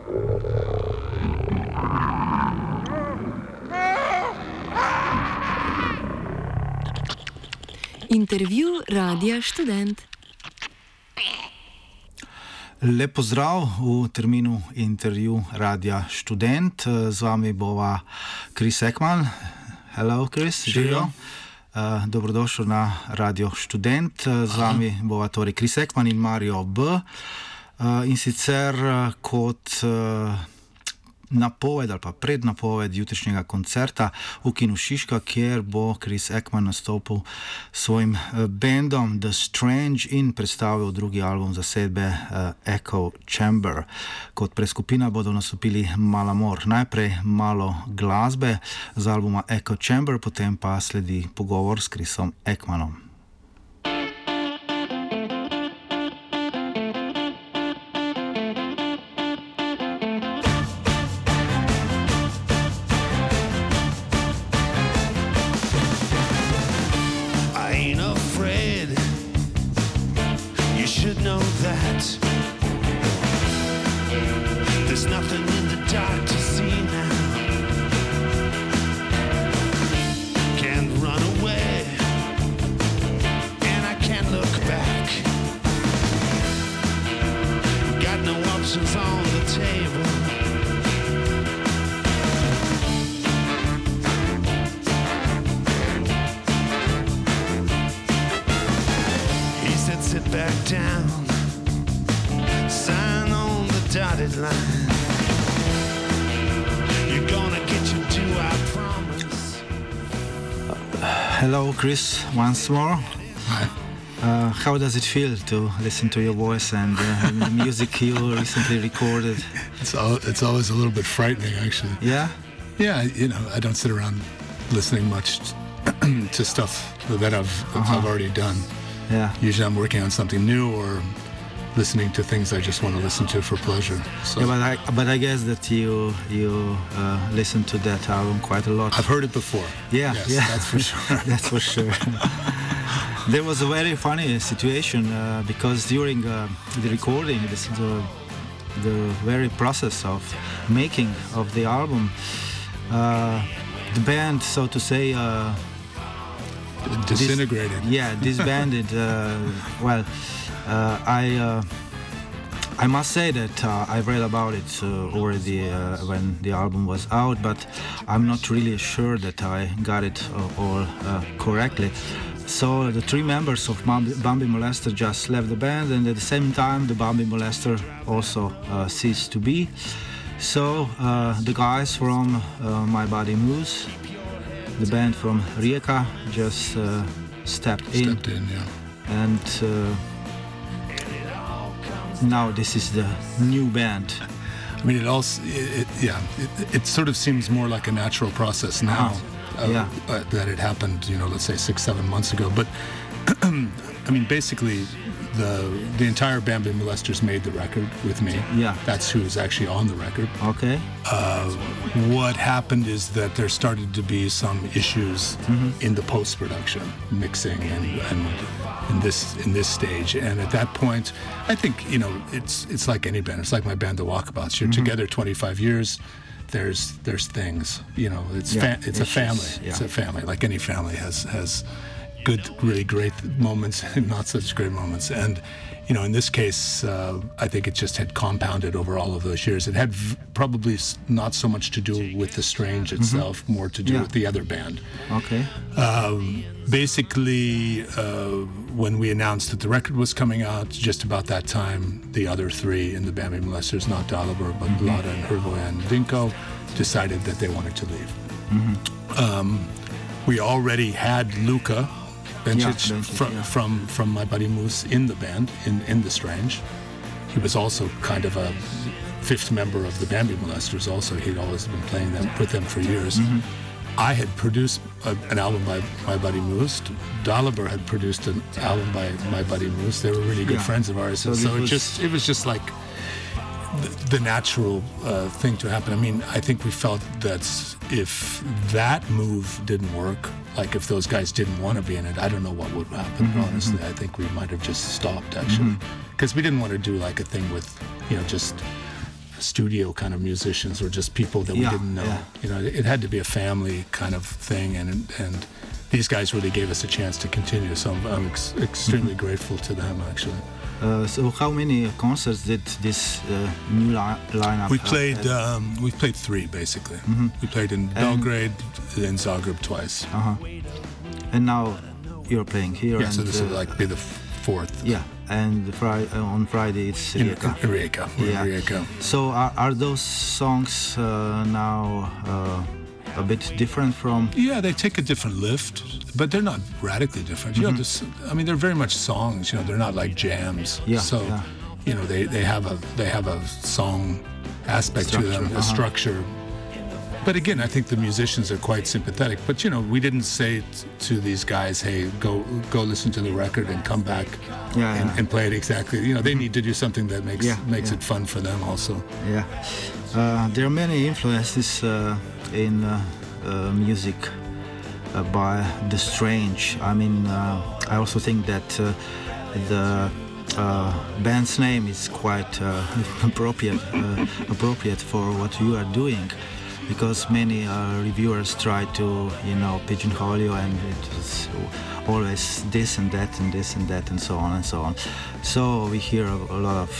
Intervju Radia Študent. Lep pozdrav v terminu intervju Radia Študent. Z vami bova Chris Ekman. Hello, Chris. Živijo. Dobrodošel na Radio Študent. Z vami bova torej Chris Ekman in Mario B. In sicer kot napoved ali pa prednapoved jutrišnjega koncerta v Kinu Šiška, kjer bo Chris Ekman nastopil s svojim bendom The Strange in predstavil drugi album zasedbe Echo Chamber. Kot preskupina bodo nastopili Malamor. Najprej malo glasbe z albuma Echo Chamber, potem pa sledi pogovor s Chrisom Ekmanom. Hello, Chris, once more. Hi. How does it feel to listen to your voice and the music you recently recorded? It's always a little bit frightening, actually. Yeah? Yeah, I don't sit around listening much to stuff that I've already done. Yeah. Usually I'm working on something new or listening to things I just want to listen to for pleasure. So. Yeah, but I guess that you listen to that album quite a lot. I've heard it before. Yeah, yes, yeah. That's for sure. That's for sure. There was a very funny situation because during the recording, the very process of making of the album, the band, so to say, disintegrated. Disbanded. Well. I must say that I've read about it already when the album was out, but I'm not really sure that I got it all correctly. So the three members of Bambi Molester just left the band, and at the same time the Bambi Molester also ceased to be. So the guys from My Body Moves, the band from Rijeka, just stepped in, yeah. And now this is the new band. I mean, it sort of seems more like a natural process now that it happened, let's say 6-7 months ago. But I mean, basically, the entire Bambi Molesters made the record with me. Yeah, that's who's actually on the record. Okay. What happened is that there started to be some issues in the post-production, mixing, and in this stage. And at that point, I think it's like any band. It's like my band, The Walkabouts. You're together 25 years. There's things. It's a family. Yeah. It's a family. Like any family has good, really great moments and not such great moments. And in this case, I think it just had compounded over all of those years. It had probably not so much to do with The Strange itself, more to do with the other band. Okay. Basically, when we announced that the record was coming out, just about that time, the other three in the Bambi Molesters, not Dalibor, but Lada and Hrvoje and Dinko, decided that they wanted to leave. We already had Luka Bencic from My Buddy Moose in the band, in The Strange. He was also kind of a fifth member of the Bambi Molesters also. He'd always been playing with them for years. I had produced an album by My Buddy Moose. Dalibor had produced an album by My Buddy Moose. They were really good friends of ours. So it was just like the natural thing to happen. I mean, I think we felt that if that move didn't work, like if those guys didn't want to be in it, I don't know what would happen, honestly. I think we might have just stopped, actually. Because we didn't want to do like a thing with, just studio kind of musicians or just people that we didn't know. You know, it had to be a family kind of thing, and these guys really gave us a chance to continue. So I'm extremely grateful to them, actually. So how many concerts did this new lineup? We played 3 basically. We played in Belgrade, in Zagreb twice. And now you're playing here. Yeah, and, so this will like be the 4th. Yeah, and on Friday it's Rijeka. Rijeka. So are those songs now a bit different from? Yeah, they take a different lift, but they're not radically different. You know, I mean, they're very much songs. You know, they're not like jams. Yeah. So, you know, they have a song aspect to them, a structure. But again, I think the musicians are quite sympathetic. But you know, we didn't say to these guys, "Hey, go listen to the record and come back and play it exactly." You know, they need to do something that makes it fun for them also. Yeah, there are many influences in music by the strange. I mean, I also think that the band's name is quite appropriate for what you are doing. Because many reviewers try to, you know, pigeonhole you, and it's always this and that and this and that and so on and so on. So we hear a lot of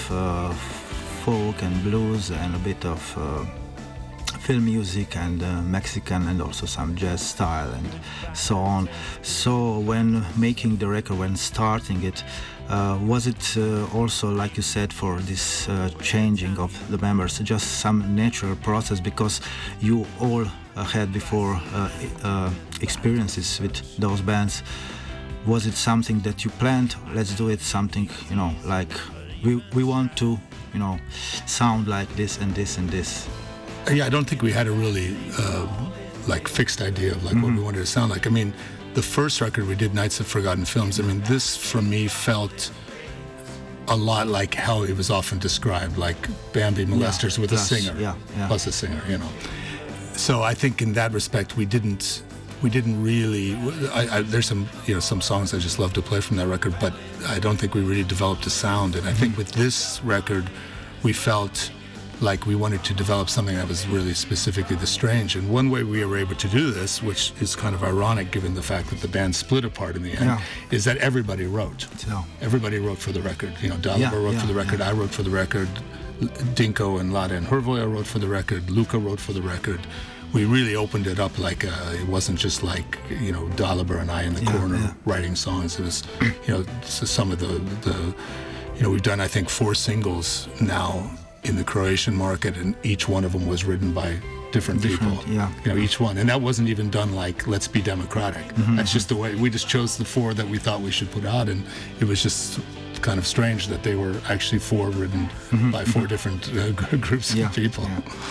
folk and blues and a bit of film music and Mexican and also some jazz style and so on. So when making the record, when starting it, was it also, like you said, for this changing of the members, just some natural process, because you all had before experiences with those bands? Was it something that you planned? Let's do it something, you know, like we want to, you know, sound like this and this and this. Yeah, I don't think we had a really like fixed idea of like what we wanted to sound like. I mean, the first record we did, Nights of Forgotten Films, I mean, this for me felt a lot like how it was often described, like Bambi Molesters with a singer, plus a singer, you know. So I think in that respect, we didn't really. There's some songs I just love to play from that record, but I don't think we really developed a sound. And I think with this record, we felt like we wanted to develop something that was really specifically the strange. And one way we were able to do this, which is kind of ironic given the fact that the band split apart in the end, is that everybody wrote. Everybody wrote for the record. You know, Dalibor wrote for the record, I wrote for the record, Dinko and Lada and Hrvoje wrote for the record, Luka wrote for the record. We really opened it up like it wasn't just like, you know, Dalibor and I in the corner writing songs. It was, you know, so some of the you know, we've done I think 4 singles now in the Croatian market, and each one of them was written by different people. You know, each one. And that wasn't even done like, let's be democratic. That's just the way, we just chose the 4 that we thought we should put out, and it was just kind of strange that they were actually 4 written by 4 different groups of people.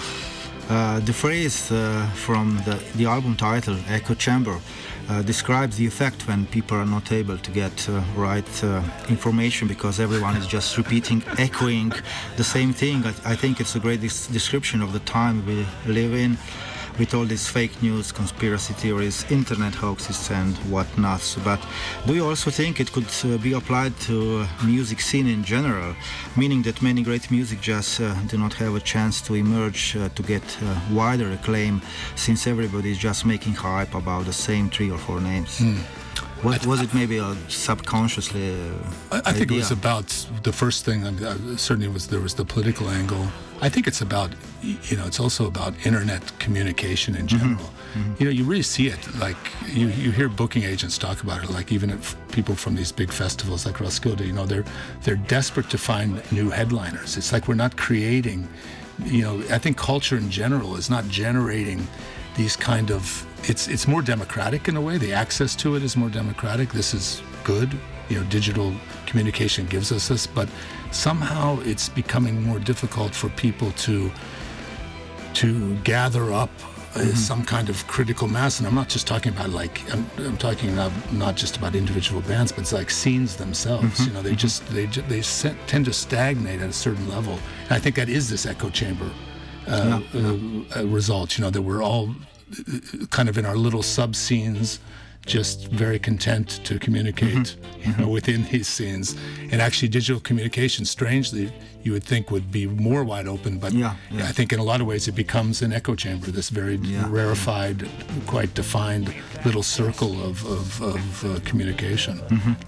The phrase from the album title, Echo Chamber, describes the effect when people are not able to get right information because everyone is just repeating, echoing the same thing. I think it's a great description of the time we live in, with all these fake news, conspiracy theories, internet hoaxes and whatnot. But do you also think it could be applied to music scene in general, meaning that many great music just do not have a chance to emerge to get wider acclaim, since everybody is just making hype about the same 3 or 4 names? Was it maybe a subconsciously I think it was about the first thing. Certainly there was the political angle. I think it's about, you know, it's also about internet communication in general. You know, you really see it. Like you hear booking agents talk about it. Like even if people from these big festivals like Roskilde, you know, they're desperate to find new headliners. It's like we're not creating. You know, I think culture in general is not generating these kind of. It's more democratic in a way. The access to it is more democratic. This is good. You know, digital communication gives us this, but somehow it's becoming more difficult for people to gather up some kind of critical mass. And I'm not just talking about like I'm talking not just about individual bands, but it's like scenes themselves. You know, they tend to stagnate at a certain level. And I think that is this echo chamber result. You know, that we're all kind of in our little sub scenes, just very content to communicate, within these scenes. And actually, digital communication, strangely, you would think would be more wide open, but I think in a lot of ways it becomes an echo chamber, this very rarefied, quite defined little circle of communication.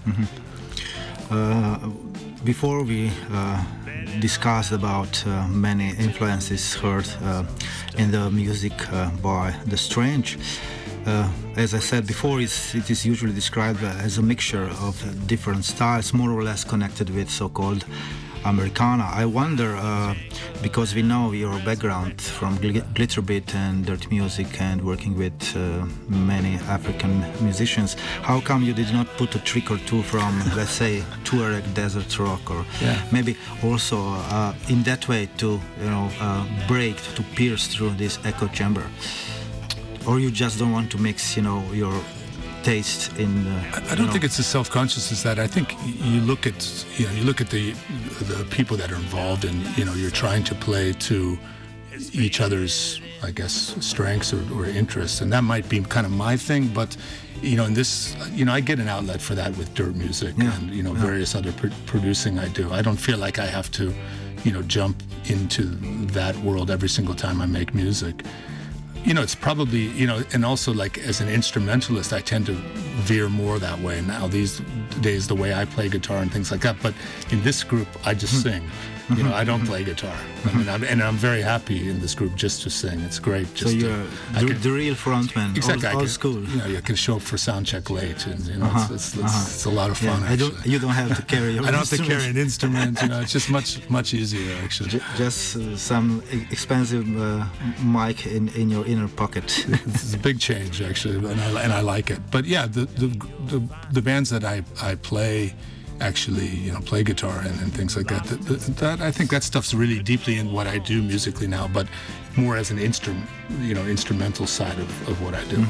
Before we discussed about many influences heard in the music by The Strange. As I said before, it is usually described as a mixture of different styles, more or less connected with so-called Americana. I wonder, because we know your background from Glitterbeat and Dirt Music and working with many African musicians, how come you did not put a trick or two from, let's say, Tuareg desert rock, or maybe also in that way to break, to pierce through this echo chamber? Or you just don't want to mix, your taste in. I don't think it's as self-conscious as that. I think you look at the people that are involved, and you're trying to play to each other's, I guess, strengths or interests, and that might be kind of my thing. But in this, I get an outlet for that with Dirt Music and various other producing I do. I don't feel like I have to, jump into that world every single time I make music. It's probably, and also like as an instrumentalist, I tend to veer more that way now these days, the way I play guitar and things like that. But in this group, I just sing. I don't play guitar. I'm very happy in this group just to sing. It's great. So you're the real frontman, exactly, old school. You can show up for sound check late, and it's a lot of fun. You don't have to carry your I don't have to carry an instrument. It's just much easier actually. Just some expensive mic in your inner pocket. It's a big change actually, and I like it. But yeah, the bands that I play. Actually, play guitar and things like that. That I think that stuff's really deeply in what I do musically now, but more as an instrumental side of what I do.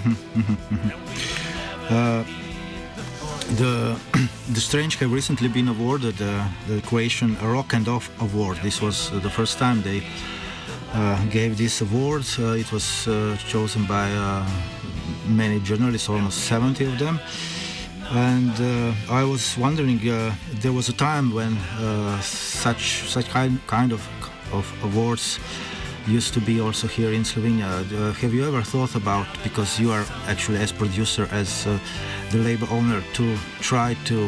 The Strange have recently been awarded the Croatian Rock and Off Award. This was the first time they gave this award. It was chosen by many journalists, almost 70 of them. And I was wondering, there was a time when such kind of awards used to be also here in Slovenia. Have you ever thought about, because you are actually as producer, as the label owner, to try to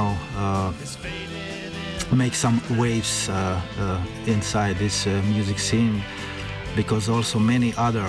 make some waves inside this music scene? Because also many other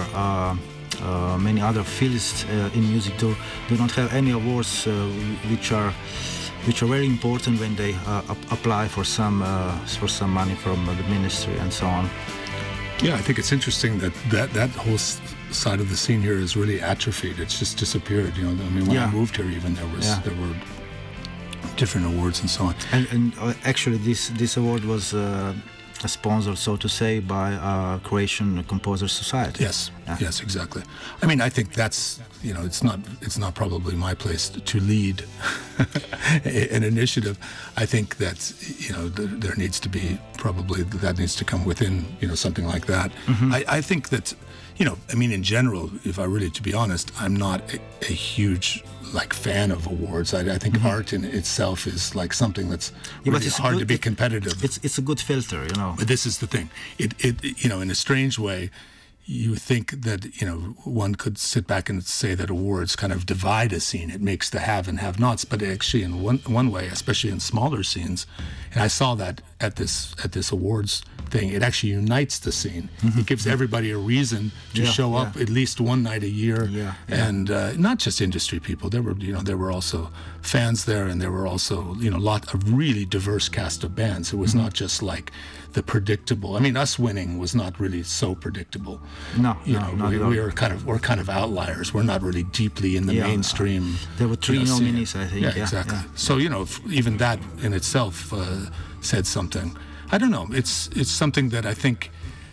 fields in music do not have any awards which are very important when they apply for some money from the ministry and so on. Yeah, I think it's interesting that whole side of the scene here is really atrophied. It's just disappeared. When I moved here, even there were different awards and so on. And actually, this award was sponsored, so to say, by Croatian Composers Society. Yes, yes, exactly. I think that's it's not probably my place to lead an initiative. I think that there needs to be that needs to come within something like that. I think that in general, if I really to be honest, I'm not a huge fan of awards. I think art in itself is like something that's really hard to be competitive. It's a good filter, But this is the thing. It in a strange way, you think that one could sit back and say that awards kind of divide a scene. It makes the have and have-nots. But actually, in one way, especially in smaller scenes, and I saw that at this awards thing, it actually unites the scene. It gives everybody a reason to show up at least one night a year, and not just industry people. There were also fans there, and there were also a really diverse cast of bands. It was not just like the predictable. Us winning was not really so predictable. No, we're kind of outliers. We're not really deeply in the mainstream. There were 3 nominees, I think. Yeah, exactly. So even that in itself said something. I don't know. It's something that I think,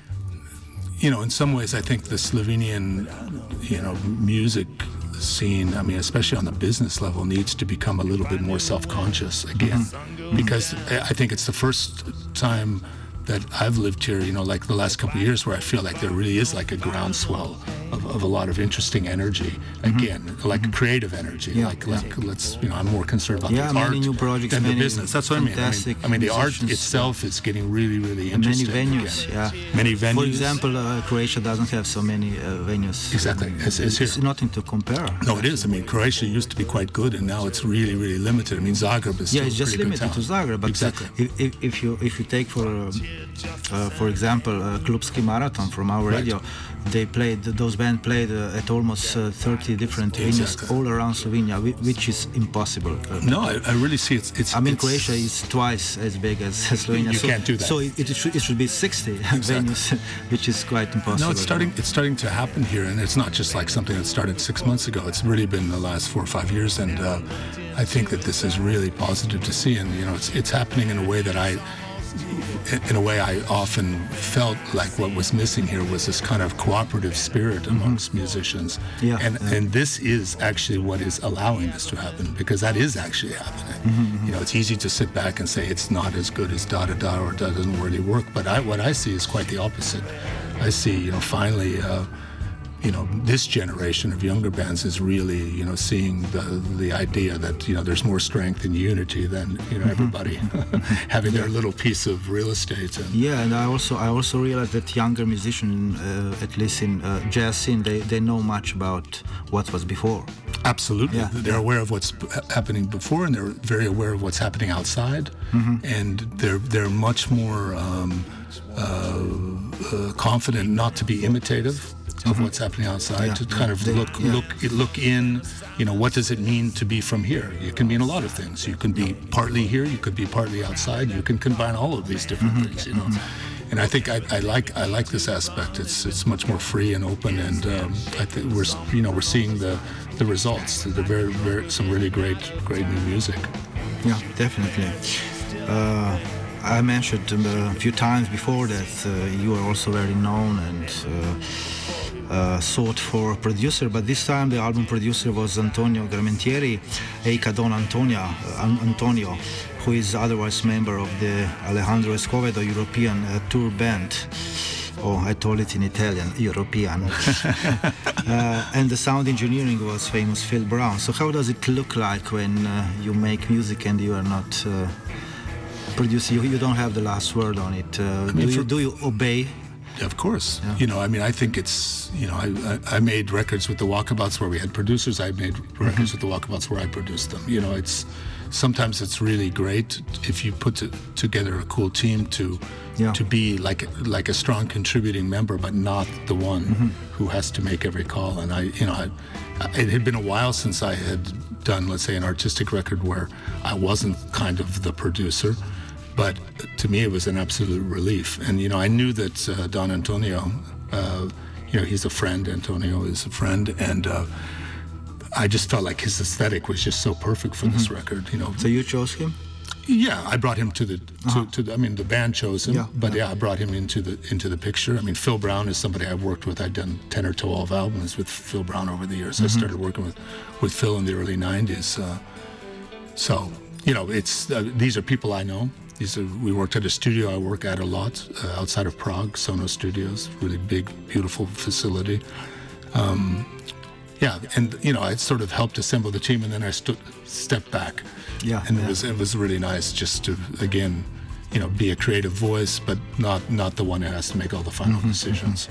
in some ways, I think the Slovenian, music scene, especially on the business level, needs to become a little bit more self-conscious again, because I think it's the first time that I've lived here, like the last couple of years, where I feel like there really is like a groundswell of a lot of interesting energy. Again, like creative energy. Like let's, I'm more concerned about the art new projects, than the business. That's what I mean. I mean, the art itself is getting really, really interesting. Many venues, Many venues. For example, Croatia doesn't have so many venues. Exactly. It's nothing to compare. No, it is. I mean, Croatia used to be quite good, and now it's really, really limited. I mean, Zagreb is still it's just limited to Zagreb. But exactly. If you take for example, Klubski Marathon from our radio, those bands played at almost 30 different venues all around Slovenia, which is impossible. No, I really see it's. I mean, Croatia is twice as big as Slovenia. You can't do that. So it should be 60 venues, which is quite impossible. No, it's starting to happen here, and it's not just like something that started 6 months ago. It's really been the last 4 or 5 years, and I think that this is really positive to see, and it's happening in a way that I often felt like what was missing here was this kind of cooperative spirit amongst musicians. And this is actually what is allowing this to happen, because that is actually happening. It's easy to sit back and say it's not as good as da-da-da or doesn't really work, but what I see is quite the opposite. I see, finally, this generation of younger bands is really, seeing the idea that, there's more strength in unity than, everybody having their little piece of real estate. And I also realize that younger musicians, at least in jazz scene, they know much about what was before. Absolutely. They're aware of what's happening before, and they're very aware of what's happening outside, and they're much more confident not to be imitative of what's happening outside, to kind of look in, what does it mean to be from here? It can mean a lot of things. You can be partly here, you could be partly outside, you can combine all of these different things, And I think I like this aspect. It's much more free and open, and I think we're seeing the results. They're very some really great new music. Yeah, definitely. I mentioned a few times before that you are also very known and sought for a producer, but this time the album producer was Antonio Gramentieri, aka Don Antonio, who is otherwise member of the Alejandro Escovedo European tour band. Oh, I told it in Italian, European. And the sound engineering was famous Phil Brown. So how does it look like when you make music and you are not producing? You don't have the last word on it. Do you obey? Of course. I think it's, I made records with the Walkabouts where we had producers. I made records with the Walkabouts where I produced them. Sometimes it's really great if you put together a cool team to be like a strong contributing member, but not the one who has to make every call. And it had been a while since I had done, let's say, an artistic record where I wasn't kind of the producer. But to me, it was an absolute relief. And, I knew that Don Antonio, he's a friend. Antonio is a friend. And I just felt like his aesthetic was just so perfect for this record, So you chose him? Yeah, I brought him to the the band chose him, but I brought him into the picture. I mean, Phil Brown is somebody I've worked with. I've done 10 or 12 albums with Phil Brown over the years. I started working with Phil in the early 90s. So, these are people I know. We worked at a studio I work at a lot outside of Prague, Sono Studios, really big, beautiful facility. And I sort of helped assemble the team, and then I stepped back. And it was really nice just to again, be a creative voice, but not the one who has to make all the final decisions.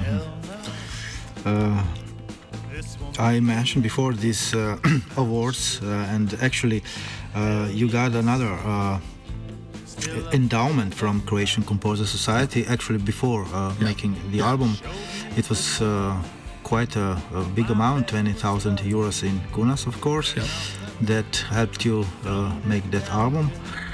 I mentioned before these awards, and actually, you got another endowment from Croatian Composer Society. Actually, before making the album, it was quite a big amount, 20,000 euros in kunas, of course, that helped you make that album.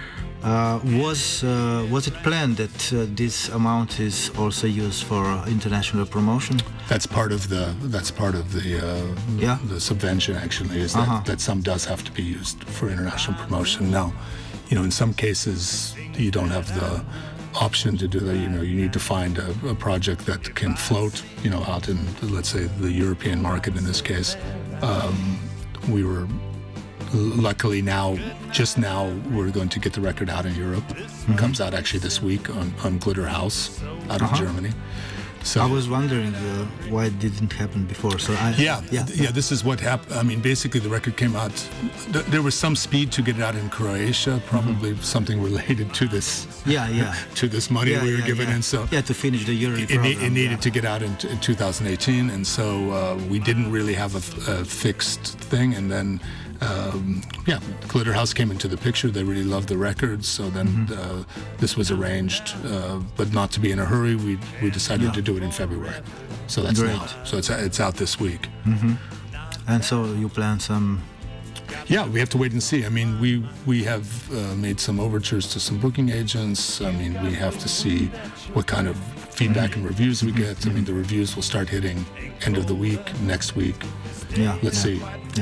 Was it planned that this amount is also used for international promotion? That's part of the subvention. Actually, is that some does have to be used for international promotion. Now, in some cases you don't have the option to do that. You need to find a project that can float, out in, let's say, the European market. In this case, we were luckily just now we're going to get the record out in Europe. It comes out actually this week on Glitter House out of Germany. So I was wondering why it didn't happen before. So this is what happened. I mean, basically, the record came out. There was some speed to get it out in Croatia, probably something related to this. To this money we were given, and so to finish the Euro program. It needed to get out in 2018, and so we didn't really have a fixed thing, and then. Glitter House came into the picture. They really loved the record, so then this was arranged, but not to be in a hurry. We decided to do it in February, so that's Great. now. So it's out this week. And so you plan some. Yeah, we have to wait and see. I mean, we have made some overtures to some booking agents. I mean, we have to see what kind of feedback and reviews we get. I mean, the reviews will start hitting end of the week, next week. Let's see.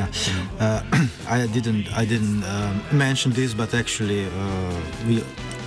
I didn't mention this, but actually we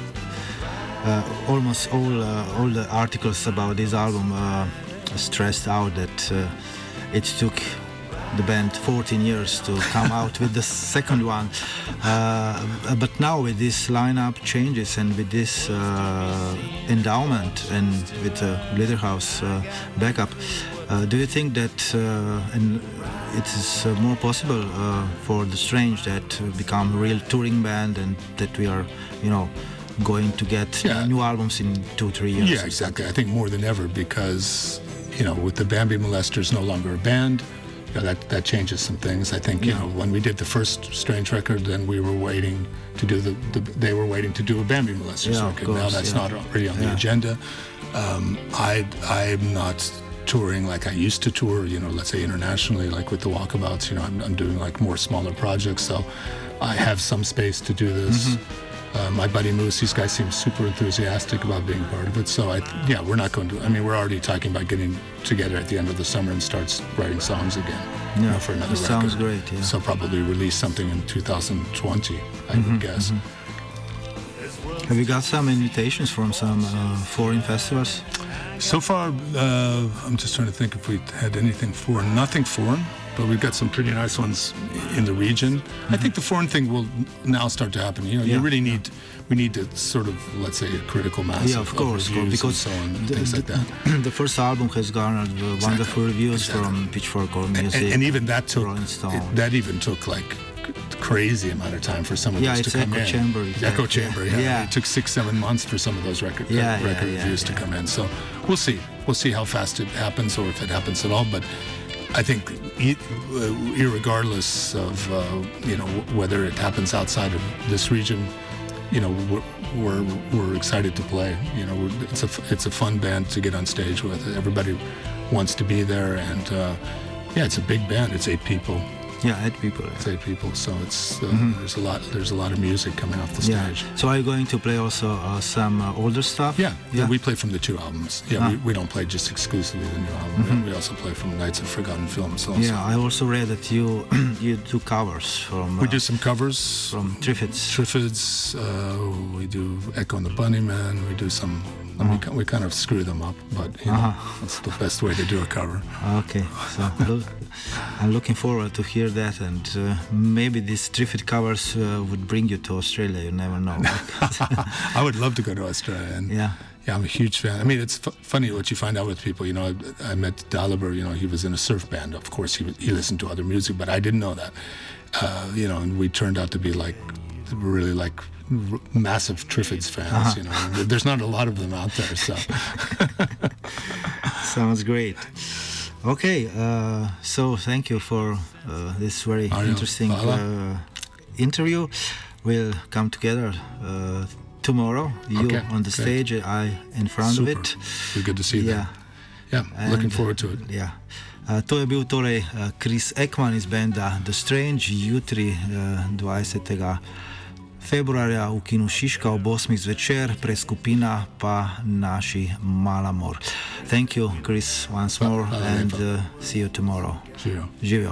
almost all the articles about this album stressed out that it took the band 14 years to come out with the second one, but now with this lineup changes and with this endowment and with the Glitter House backup, do you think that and it is more possible for The Strange that become a real touring band and that we are, going to get new albums in 2-3 years? Yeah, exactly. I think more than ever because, with the Bambi Molesters no longer a band, that changes some things. I think, when we did the first Strange record, then we were waiting to do they were waiting to do a Bambi Molesters record. Course, now that's not really on the agenda. I'm not touring like I used to tour, let's say internationally, like with the Walkabouts. I'm doing like more smaller projects, so I have some space to do this. My buddy Moose, these guys seem super enthusiastic about being part of it. So we're not going to. I mean, we're already talking about getting together at the end of the summer and start writing songs again. For another record. Sounds great. Yeah. So probably release something in 2020, I would guess. Have you got some invitations from some foreign festivals? So far, I'm just trying to think if we had anything foreign. Nothing foreign, but we've got some pretty nice ones in the region. I think the foreign thing will now start to happen. You really need, we need to sort of, let's say, a critical mass of course, because and so on, things like that. The first album has garnered wonderful reviews from Pitchfork or Music. And even that took, even took like crazy amount of time for some of those to come in. Echo Chamber, It took 6-7 months for some of those record reviews to come in. So we'll see. We'll see how fast it happens or if it happens at all. But I think, irregardless of whether it happens outside of this region, we're excited to play. It's a fun band to get on stage with. Everybody wants to be there, and it's a big band. It's 8 people. Yeah, 8 people. It's 8 people, so it's there's a lot of music coming off the stage. So are you going to play also some older stuff? Yeah, we play from the 2 albums. We don't play just exclusively the new album. We also play from Nights of Forgotten Films also. Yeah, I also read that you do covers from. We do some covers from Triffids. We do Echo and the Bunnymen. We do some. We kind of screw them up, but that's the best way to do a cover. Okay, so I'm looking forward to hear that, and maybe these Triffid covers would bring you to Australia. You never know. I would love to go to Australia, and I'm a huge fan. I mean, it's funny what you find out with people. I met Dalibor. He was in a surf band. Of course, he listened to other music, but I didn't know that. And we turned out to be really massive Triffids fans. There's not a lot of them out there, so sounds great. Okay, so thank you for this very interesting interview. We'll come together tomorrow. You on the stage, I in front of it. Be good to see you. Yeah, looking forward to it. Yeah. To je bil torej Chris Ekman iz benda The Strange. Jutri 20. februarja v kinu Šiška ob 8 zvečer, preskupina pa naši Malamor. Thank you, Chris, once more, and see you tomorrow. Živjo.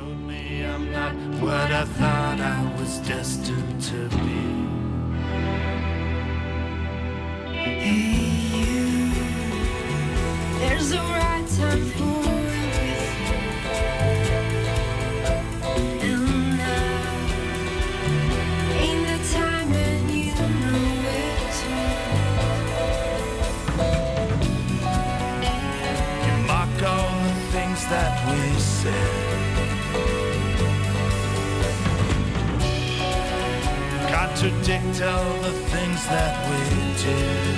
There's a right time for tell the things that we did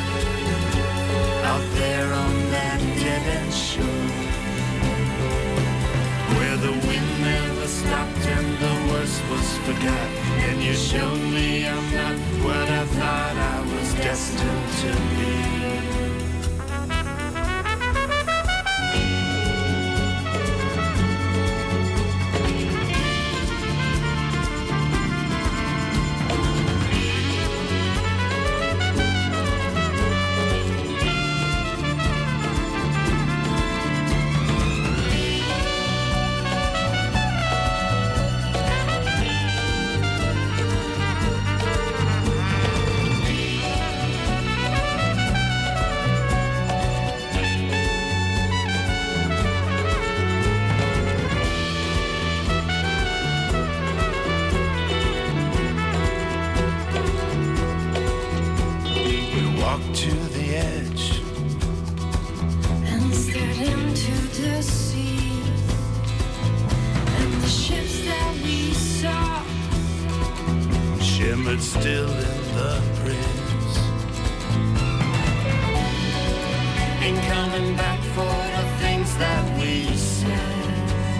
out there on that dead-end shore, where the wind never stopped and the worst was forgot. And you showed me I'm not what I thought I was destined to be. To the edge and stared into the sea, and the ships that we saw shimmered still in the breeze. Ain't coming back for the things that we said.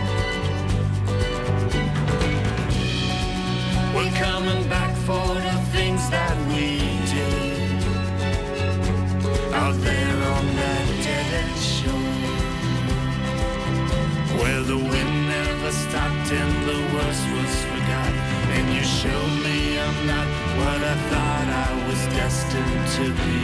We're coming back for the things that we did out there on that dead-end shore, where the wind never stopped and the worst was forgot. And you showed me I'm not what I thought I was destined to be.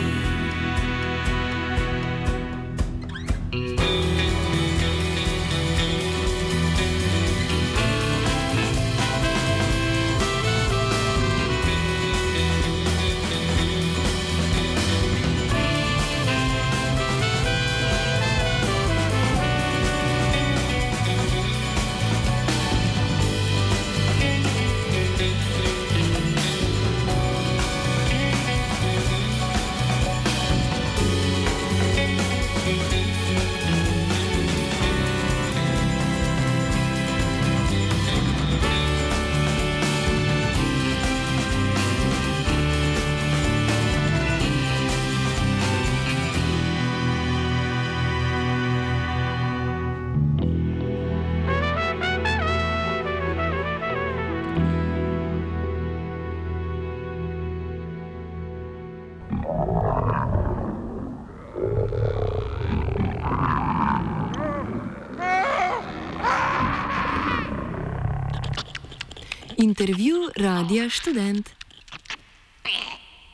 Intervju Radia Študent.